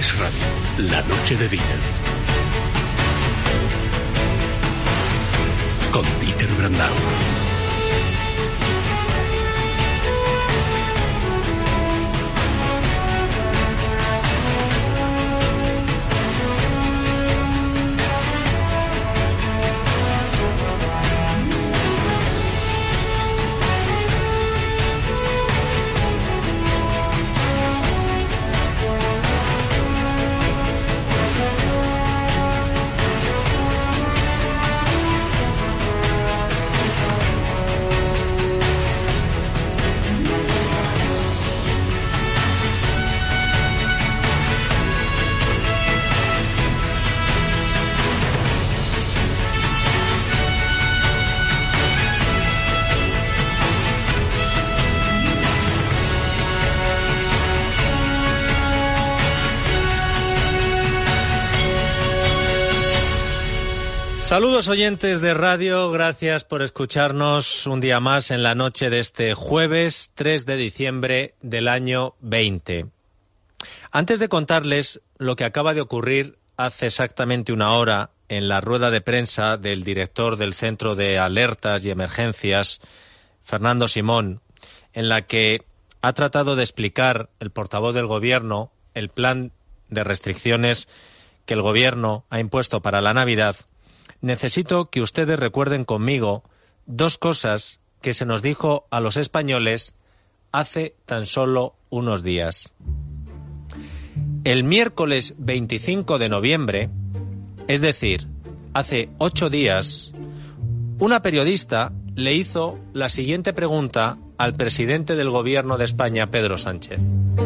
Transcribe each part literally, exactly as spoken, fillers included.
Es Radio, la noche de Dieter. Con Dieter Brandau. Saludos oyentes de radio, gracias por escucharnos un día más en la noche de este jueves tres de diciembre del año veinte. Antes de contarles lo que acaba de ocurrir hace exactamente una hora en la rueda de prensa del director del Centro de Alertas y Emergencias, Fernando Simón, en la que ha tratado de explicar el portavoz del Gobierno el plan de restricciones que el Gobierno ha impuesto para la Navidad, necesito que ustedes recuerden conmigo dos cosas que se nos dijo a los españoles hace tan solo unos días. El miércoles veinticinco de noviembre, es decir, hace ocho días, una periodista le hizo la siguiente pregunta al presidente del Gobierno de España, Pedro Sánchez.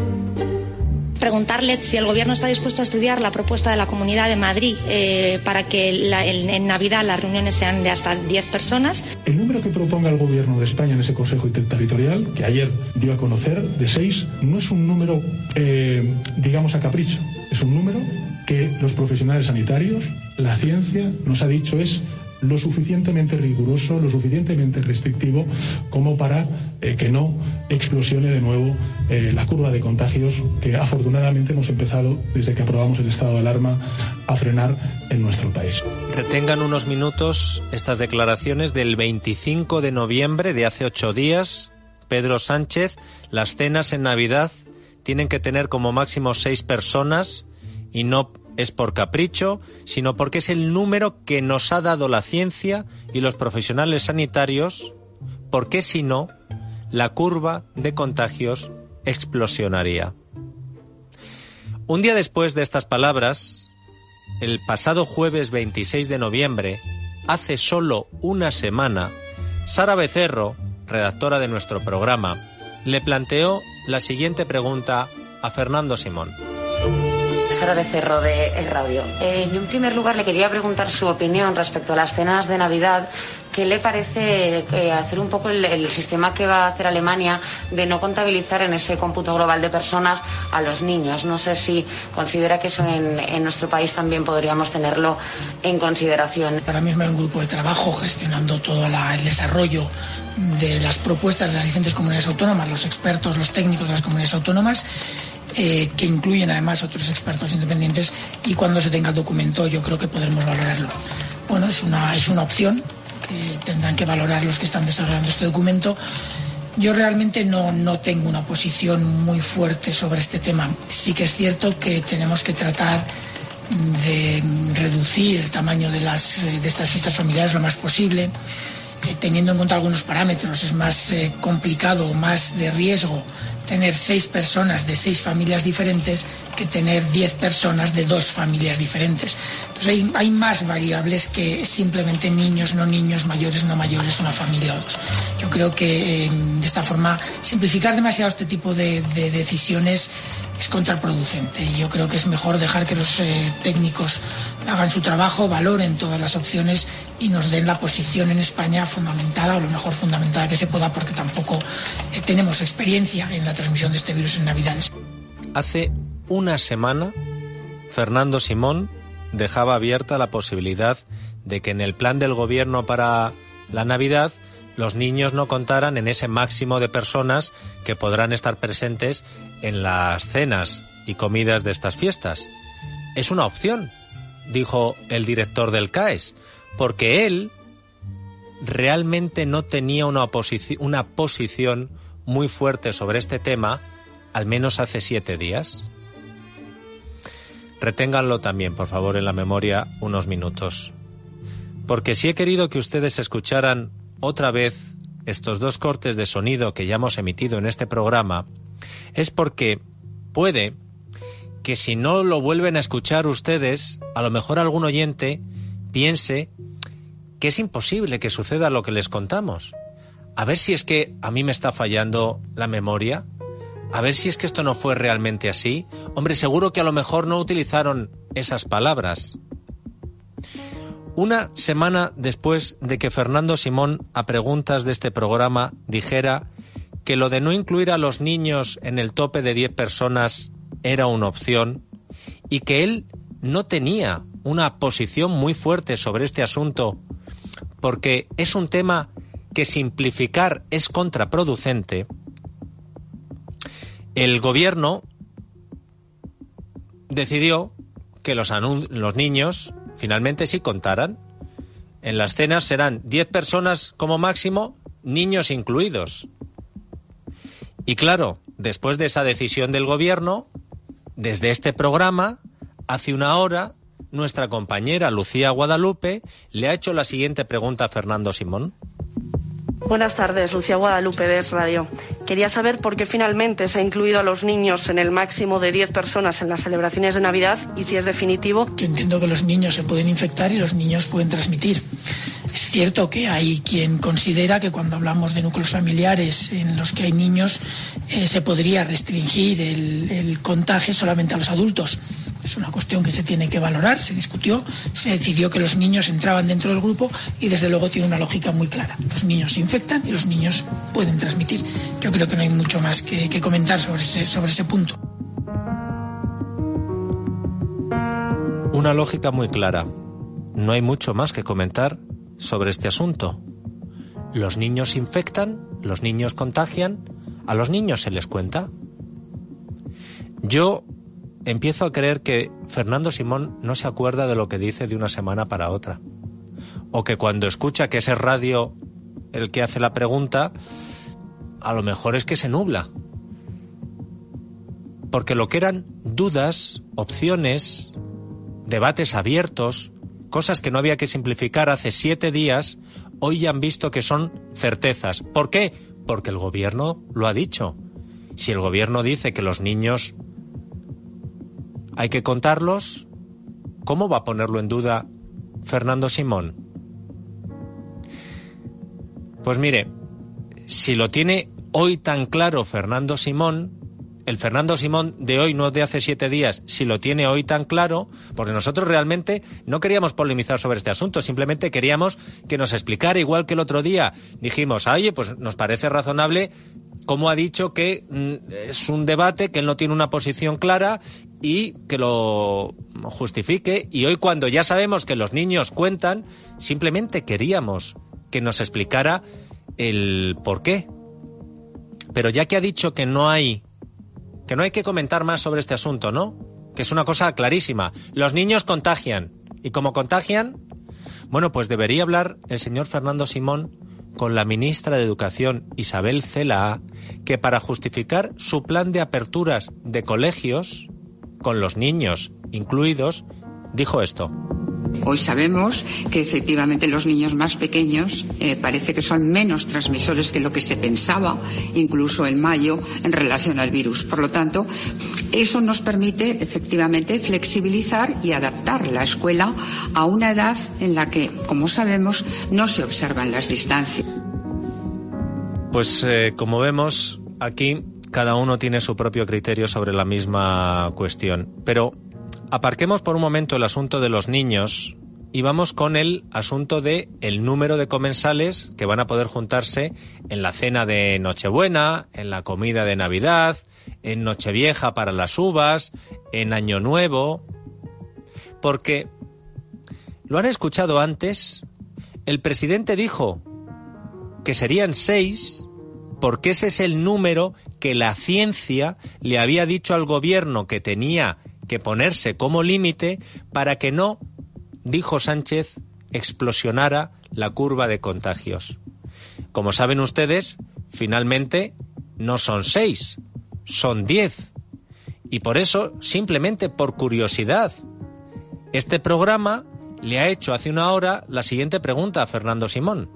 Preguntarle si el Gobierno está dispuesto a estudiar la propuesta de la Comunidad de Madrid eh, para que la, el, en Navidad las reuniones sean de hasta diez personas. El número que proponga el Gobierno de España en ese Consejo Interterritorial, que ayer dio a conocer, de seis, no es un número, eh, digamos, a capricho. Es un número que los profesionales sanitarios, la ciencia, nos ha dicho es lo suficientemente riguroso, lo suficientemente restrictivo como para eh, que no explosione de nuevo eh, la curva de contagios que afortunadamente hemos empezado, desde que aprobamos el estado de alarma, a frenar en nuestro país. Retengan unos minutos estas declaraciones del veinticinco de noviembre de hace ocho días. Pedro Sánchez, las cenas en Navidad tienen que tener como máximo seis personas y no es por capricho, sino porque es el número que nos ha dado la ciencia y los profesionales sanitarios, porque si no, la curva de contagios explosionaría. Un día después de estas palabras, el pasado jueves veintiséis de noviembre, hace solo una semana, Sara Becerro, redactora de nuestro programa, le planteó la siguiente pregunta a Fernando Simón. Sara Becerro de El Radio. Eh, yo en primer lugar le quería preguntar su opinión respecto a las cenas de Navidad. ¿Qué le parece eh, hacer un poco el, el sistema que va a hacer Alemania de no contabilizar en ese cómputo global de personas a los niños? No sé si considera que eso en, en nuestro país también podríamos tenerlo en consideración. Ahora mismo hay un grupo de trabajo gestionando todo la, el desarrollo de las propuestas de las diferentes comunidades autónomas, los expertos, los técnicos de las comunidades autónomas, Eh, que incluyen además otros expertos independientes, y cuando se tenga el documento yo creo que podremos valorarlo. Bueno, es una, es una opción que tendrán que valorar los que están desarrollando este documento. Yo realmente no, no tengo una posición muy fuerte sobre este tema. Sí que es cierto que tenemos que tratar de reducir el tamaño de, las, de estas fiestas familiares lo más posible, eh, teniendo en cuenta algunos parámetros. Es más eh, complicado, más de riesgo tener seis personas de seis familias diferentes que tener diez personas de dos familias diferentes. Entonces hay, hay más variables que simplemente niños, no niños, mayores, no mayores, una familia o dos. Yo creo que eh, de esta forma simplificar demasiado este tipo de, de decisiones es contraproducente. Y yo creo que es mejor dejar que los eh, técnicos hagan su trabajo, valoren todas las opciones y nos den la posición en España fundamentada, o lo mejor fundamentada que se pueda, porque tampoco eh, tenemos experiencia en la transmisión de este virus en Navidades. Hace una semana, Fernando Simón dejaba abierta la posibilidad de que en el plan del Gobierno para la Navidad los niños no contaran en ese máximo de personas que podrán estar presentes en las cenas. y comidas de estas fiestas. Es una opción, dijo el director del C A E S, porque él realmente no tenía una, oposici- una posición muy fuerte sobre este tema, al menos hace siete días. Reténganlo también, por favor, en la memoria unos minutos. Porque si he querido que ustedes escucharan otra vez estos dos cortes de sonido que ya hemos emitido en este programa, es porque puede que si no lo vuelven a escuchar ustedes, a lo mejor algún oyente piense que es imposible que suceda lo que les contamos. A ver si es que a mí me está fallando la memoria, a ver si es que esto no fue realmente así. Hombre, seguro que a lo mejor no utilizaron esas palabras. Una semana después de que Fernando Simón, a preguntas de este programa, dijera que lo de no incluir a los niños en el tope de diez personas era una opción y que él no tenía una posición muy fuerte sobre este asunto porque es un tema que simplificar es contraproducente, el gobierno decidió que los, anun- los niños finalmente sí contaran. En las cenas serán diez personas como máximo, niños incluidos. Y claro, después de esa decisión del gobierno, desde este programa, hace una hora, nuestra compañera Lucía Guadalupe le ha hecho la siguiente pregunta a Fernando Simón. Buenas tardes, Lucía Guadalupe de Es Radio. Quería saber por qué finalmente se ha incluido a los niños en el máximo de diez personas en las celebraciones de Navidad y si es definitivo. Yo entiendo que los niños se pueden infectar y los niños pueden transmitir. Es cierto que hay quien considera que cuando hablamos de núcleos familiares en los que hay niños eh, se podría restringir el, el contagio solamente a los adultos. Es una cuestión que se tiene que valorar, se discutió, se decidió que los niños entraban dentro del grupo y desde luego tiene una lógica muy clara. Los niños se infectan y los niños pueden transmitir. Yo creo que no hay mucho más que, que comentar sobre ese, sobre ese punto. Una lógica muy clara. No hay mucho más que comentar sobre este asunto. Los niños infectan, los niños contagian, a los niños se les cuenta. Yo empiezo a creer que Fernando Simón no se acuerda de lo que dice de una semana para otra. O que cuando escucha que es Es Radio el que hace la pregunta, a lo mejor es que se nubla. Porque lo que eran dudas, opciones, debates abiertos, cosas que no había que simplificar hace siete días, hoy ya han visto que son certezas. ¿Por qué? Porque el gobierno lo ha dicho. Si el gobierno dice que los niños hay que contarlos, ¿cómo va a ponerlo en duda Fernando Simón? Pues mire, si lo tiene hoy tan claro Fernando Simón, el Fernando Simón de hoy, no de hace siete días, si lo tiene hoy tan claro, porque nosotros realmente no queríamos polemizar sobre este asunto, simplemente queríamos que nos explicara, igual que el otro día dijimos, oye, pues nos parece razonable cómo ha dicho que mm, es un debate, que él no tiene una posición clara y que lo justifique. Y hoy, cuando ya sabemos que los niños cuentan, simplemente queríamos que nos explicara el por qué. Pero ya que ha dicho que no hay que no hay que comentar más sobre este asunto, ¿no? Que es una cosa clarísima. Los niños contagian. Y como contagian, bueno, pues debería hablar el señor Fernando Simón con la ministra de Educación, Isabel Celaá, que para justificar su plan de aperturas de colegios, con los niños incluidos, dijo esto. Hoy sabemos que efectivamente los niños más pequeños eh, parece que son menos transmisores que lo que se pensaba, incluso en mayo, en relación al virus. Por lo tanto, eso nos permite efectivamente flexibilizar y adaptar la escuela a una edad en la que, como sabemos, no se observan las distancias. Pues eh, como vemos, aquí cada uno tiene su propio criterio sobre la misma cuestión. Pero aparquemos por un momento el asunto de los niños y vamos con el asunto de el número de comensales que van a poder juntarse en la cena de Nochebuena, en la comida de Navidad, en Nochevieja para las uvas, en Año Nuevo. Porque, lo han escuchado antes, el presidente dijo que serían seis porque ese es el número que la ciencia le había dicho al gobierno que tenía que ponerse como límite para que no, dijo Sánchez, explosionara la curva de contagios. Como saben ustedes, finalmente no son seis, son diez. Y por eso, simplemente por curiosidad, este programa le ha hecho hace una hora la siguiente pregunta a Fernando Simón.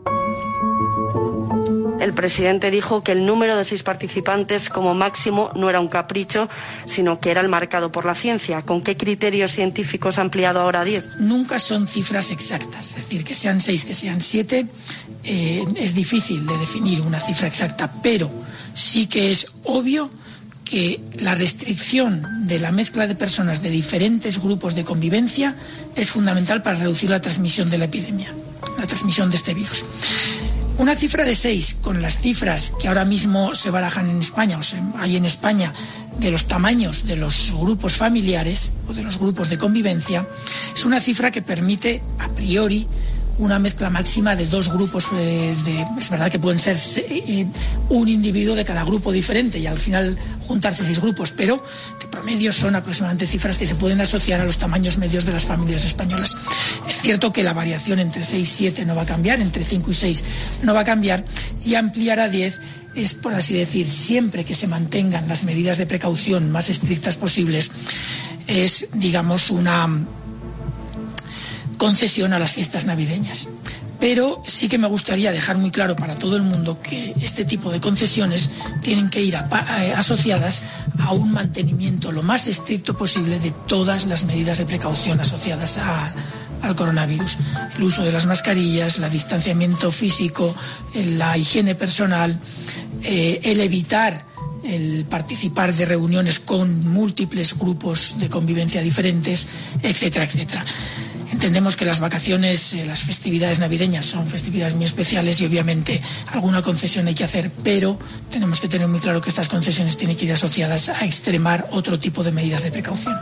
El presidente dijo que el número de seis participantes como máximo no era un capricho, sino que era el marcado por la ciencia. ¿Con qué criterios científicos ha ampliado ahora a diez? Nunca son cifras exactas, es decir, que sean seis, que sean siete, eh, es difícil de definir una cifra exacta, pero sí que es obvio que la restricción de la mezcla de personas de diferentes grupos de convivencia es fundamental para reducir la transmisión de la epidemia, la transmisión de este virus. Una cifra de seis, con las cifras que ahora mismo se barajan en España, o se, hay en España, de los tamaños de los grupos familiares o de los grupos de convivencia, es una cifra que permite, a priori, una mezcla máxima de dos grupos. Eh, de, es verdad que pueden ser eh, un individuo de cada grupo diferente y al final juntarse seis grupos, pero de promedio son aproximadamente cifras que se pueden asociar a los tamaños medios de las familias españolas. Es cierto que la variación entre seis y siete no va a cambiar, entre cinco y seis no va a cambiar, y ampliar a diez es, por así decir, siempre que se mantengan las medidas de precaución más estrictas posibles, es, digamos, una concesión a las fiestas navideñas. Pero sí que me gustaría dejar muy claro para todo el mundo que este tipo de concesiones tienen que ir a, a, asociadas a un mantenimiento lo más estricto posible de todas las medidas de precaución asociadas a, al coronavirus. El uso de las mascarillas, el distanciamiento físico, la higiene personal, eh, el evitar el participar de reuniones con múltiples grupos de convivencia diferentes, etcétera, etcétera. Entendemos que las vacaciones, eh, las festividades navideñas son festividades muy especiales y obviamente alguna concesión hay que hacer, pero tenemos que tener muy claro que estas concesiones tienen que ir asociadas a extremar otro tipo de medidas de precaución.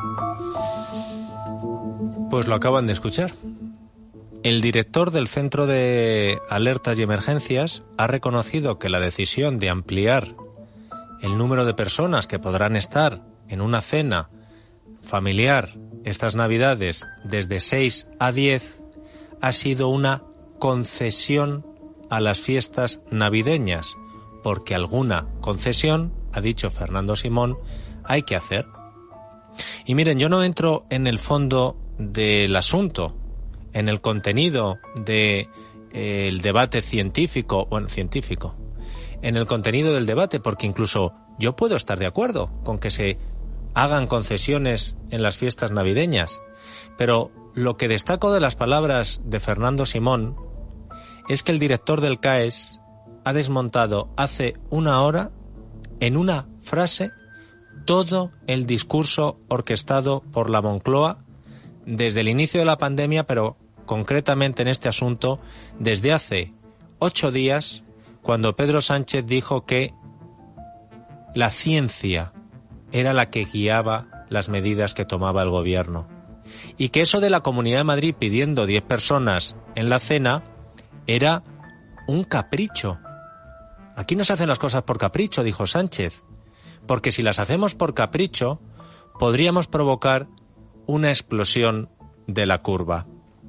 Pues lo acaban de escuchar. El director del Centro de Alertas y Emergencias ha reconocido que la decisión de ampliar el número de personas que podrán estar en una cena familiar estas Navidades desde seis a diez ha sido una concesión a las fiestas navideñas, porque alguna concesión, ha dicho Fernando Simón, hay que hacer. Y miren, yo no entro en el fondo del asunto, en el contenido del eh, debate científico, bueno, científico, en el contenido del debate, porque incluso yo puedo estar de acuerdo con que se hagan concesiones en las fiestas navideñas, pero lo que destaco de las palabras de Fernando Simón es que el director del C A E S ha desmontado hace una hora, en una frase, todo el discurso orquestado por la Moncloa desde el inicio de la pandemia, pero concretamente en este asunto desde hace ocho días, cuando Pedro Sánchez dijo que la ciencia era la que guiaba las medidas que tomaba el gobierno. Y que eso de la Comunidad de Madrid pidiendo diez personas en la cena era un capricho. Aquí no se hacen las cosas por capricho, dijo Sánchez, porque si las hacemos por capricho, podríamos provocar una explosión de la curva.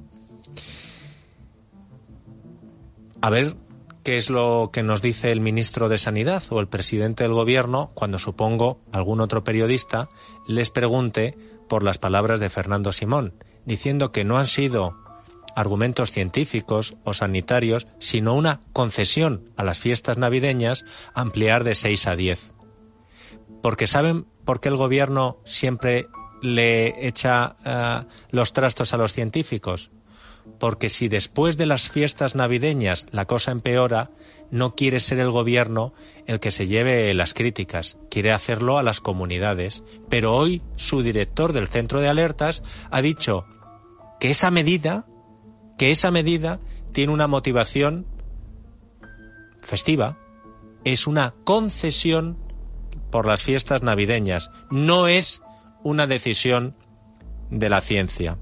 A ver qué es lo que nos dice el ministro de Sanidad o el presidente del gobierno cuando, supongo, algún otro periodista les pregunte por las palabras de Fernando Simón, diciendo que no han sido argumentos científicos o sanitarios, sino una concesión a las fiestas navideñas ampliar de seis a diez. Porque ¿saben por qué el gobierno siempre le echa uh, los trastos a los científicos? Porque si después de las fiestas navideñas la cosa empeora, no quiere ser el gobierno el que se lleve las críticas, quiere hacerlo a las comunidades. Pero hoy su director del Centro de Alertas ha dicho que esa medida, que esa medida tiene una motivación festiva, es una concesión por las fiestas navideñas, no es una decisión de la ciencia.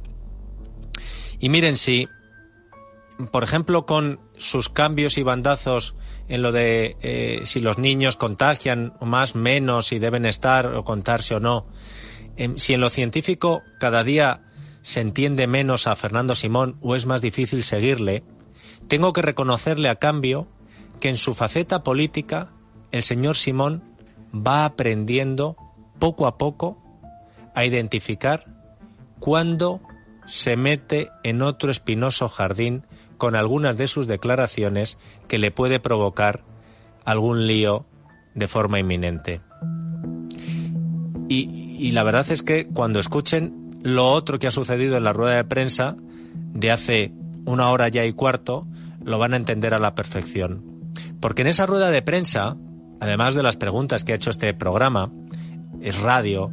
Y miren, si, por ejemplo, con sus cambios y bandazos en lo de eh, si los niños contagian más, menos, si deben estar o contarse o no. Eh, si en lo científico cada día se entiende menos a Fernando Simón o es más difícil seguirle, tengo que reconocerle a cambio que en su faceta política el señor Simón va aprendiendo poco a poco a identificar cuándo se mete en otro espinoso jardín con algunas de sus declaraciones que le puede provocar algún lío de forma inminente. Y, y la verdad es que cuando escuchen lo otro que ha sucedido en la rueda de prensa de hace una hora ya y cuarto, lo van a entender a la perfección. Porque en esa rueda de prensa, además de las preguntas que ha hecho este programa, es radio,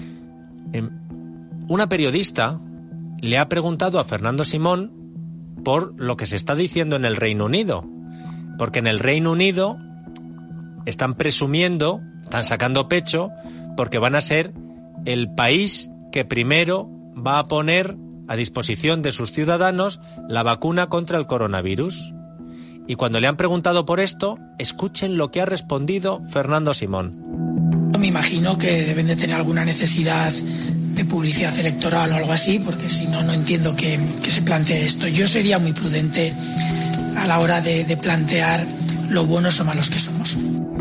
una periodista le ha preguntado a Fernando Simón por lo que se está diciendo en el Reino Unido. Porque en el Reino Unido están presumiendo, están sacando pecho, porque van a ser el país que primero va a poner a disposición de sus ciudadanos la vacuna contra el coronavirus. Y cuando le han preguntado por esto, escuchen lo que ha respondido Fernando Simón. Me imagino que deben de tener alguna necesidad de publicidad electoral o algo así, porque si no, no entiendo que, que se plantee esto. Yo sería muy prudente a la hora de, de plantear lo buenos o malos que somos.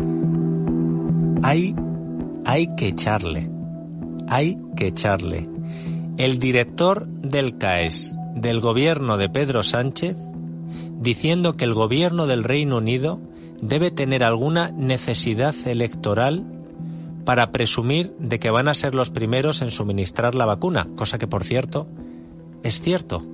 Hay, hay que echarle, hay que echarle. El director del C A E S del gobierno de Pedro Sánchez diciendo que el gobierno del Reino Unido debe tener alguna necesidad electoral para presumir de que van a ser los primeros en suministrar la vacuna, cosa que, por cierto, es cierto.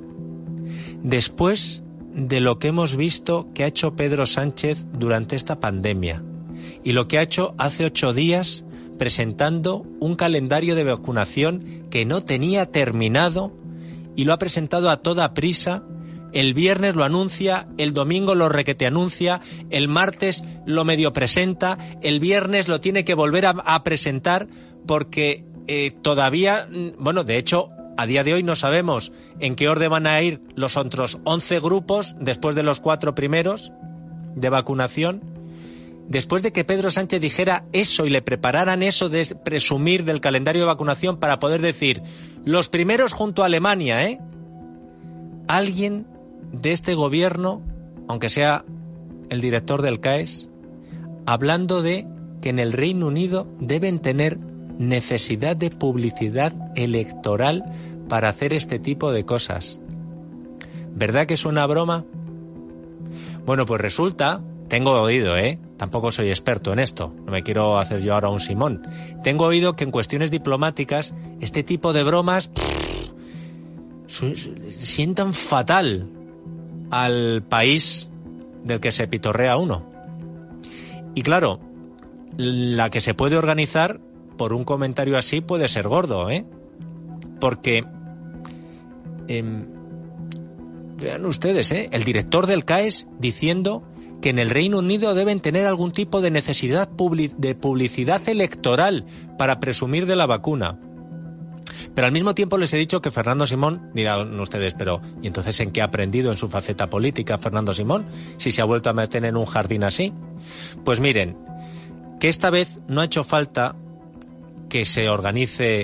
Después de lo que hemos visto que ha hecho Pedro Sánchez durante esta pandemia y lo que ha hecho hace ocho días presentando un calendario de vacunación que no tenía terminado y lo ha presentado a toda prisa. El viernes lo anuncia, el domingo lo requete anuncia, el martes lo medio presenta, el viernes lo tiene que volver a, a presentar porque eh, todavía, bueno, de hecho, a día de hoy no sabemos en qué orden van a ir los otros once grupos después de los cuatro primeros de vacunación. Después de que Pedro Sánchez dijera eso y le prepararan eso de presumir del calendario de vacunación para poder decir los primeros junto a Alemania, ¿eh? Alguien de este gobierno, aunque sea el director del C A E S, hablando de que en el Reino Unido deben tener necesidad de publicidad electoral para hacer este tipo de cosas. ¿Verdad que es una broma? Bueno, pues resulta, tengo oído, ¿eh? Tampoco soy experto en esto, no me quiero hacer yo ahora un Simón. Tengo oído que en cuestiones diplomáticas este tipo de bromas pff, sientan fatal al país del que se pitorrea uno. Y claro, la que se puede organizar por un comentario así puede ser gordo, ¿eh? Porque, eh, vean ustedes, ¿eh? El director del C A E S diciendo que en el Reino Unido deben tener algún tipo de necesidad public- de publicidad electoral para presumir de la vacuna. Pero al mismo tiempo les he dicho que Fernando Simón, dirán ustedes, pero ¿y entonces en qué ha aprendido en su faceta política Fernando Simón? Si se ha vuelto a meter en un jardín así. Pues miren, que esta vez no ha hecho falta que se organice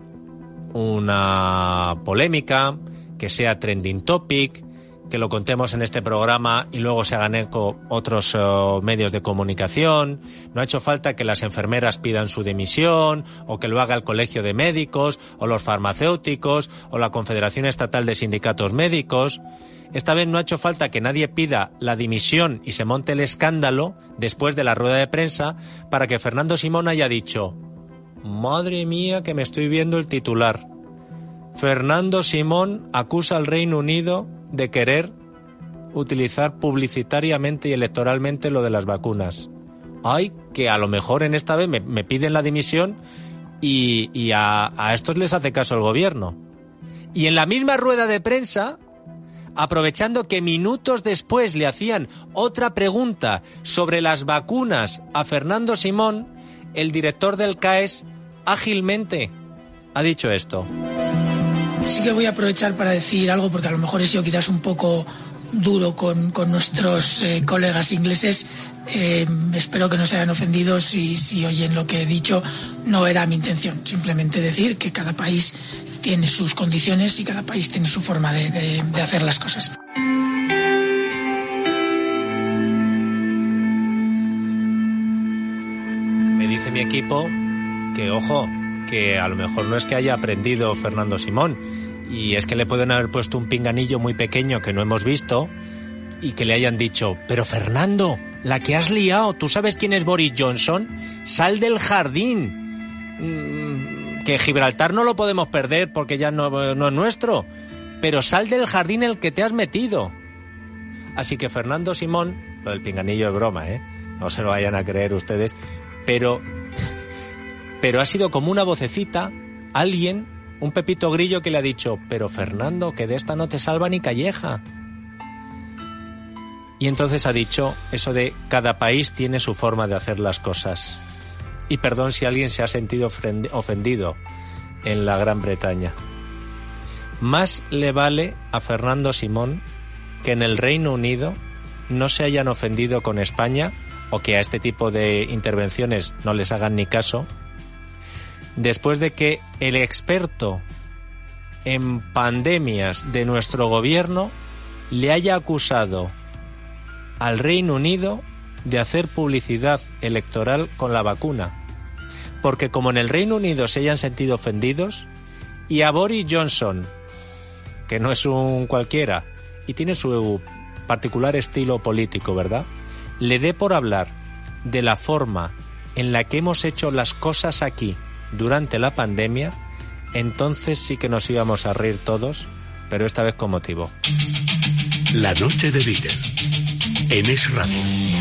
una polémica, que sea trending topic, que lo contemos en este programa y luego se hagan eco otros uh, medios de comunicación. No ha hecho falta que las enfermeras pidan su dimisión, o que lo haga el Colegio de Médicos, o los farmacéuticos, o la Confederación Estatal de Sindicatos Médicos. Esta vez no ha hecho falta que nadie pida la dimisión y se monte el escándalo después de la rueda de prensa para que Fernando Simón haya dicho: madre mía, que me estoy viendo el titular. Fernando Simón acusa al Reino Unido de querer utilizar publicitariamente y electoralmente lo de las vacunas. Ay, que a lo mejor en esta vez me, me piden la dimisión y, y a, a estos les hace caso el gobierno. Y en la misma rueda de prensa, aprovechando que minutos después le hacían otra pregunta sobre las vacunas a Fernando Simón, el director del C A E S ágilmente ha dicho esto. Sí que voy a aprovechar para decir algo, porque a lo mejor he sido quizás un poco duro con, con nuestros eh, colegas ingleses. Eh, espero que no se hayan ofendido si, si oyen lo que he dicho. No era mi intención, simplemente decir que cada país tiene sus condiciones y cada país tiene su forma de, de, de hacer las cosas. Me dice mi equipo que, ojo, que a lo mejor no es que haya aprendido Fernando Simón, y es que le pueden haber puesto un pinganillo muy pequeño que no hemos visto y que le hayan dicho: pero Fernando, la que has liado, ¿tú sabes quién es Boris Johnson? Sal del jardín. Mm, que Gibraltar no lo podemos perder porque ya no, no es nuestro, pero sal del jardín el que te has metido. Así que Fernando Simón, lo del pinganillo es broma, ¿eh? No se lo vayan a creer ustedes, pero, pero ha sido como una vocecita, alguien, un Pepito Grillo que le ha dicho: pero Fernando, que de esta no te salva ni calleja. Y entonces ha dicho eso de cada país tiene su forma de hacer las cosas. Y perdón si alguien se ha sentido ofendido en la Gran Bretaña. Más le vale a Fernando Simón que en el Reino Unido no se hayan ofendido con España, o que a este tipo de intervenciones no les hagan ni caso, después de que el experto en pandemias de nuestro gobierno le haya acusado al Reino Unido de hacer publicidad electoral con la vacuna. Porque como en el Reino Unido se hayan sentido ofendidos, y a Boris Johnson, que no es un cualquiera y tiene su particular estilo político, ¿verdad?, le dé por hablar de la forma en la que hemos hecho las cosas aquí durante la pandemia, entonces sí que nos íbamos a reír todos, pero esta vez con motivo. La noche de Beatle en Es Radio.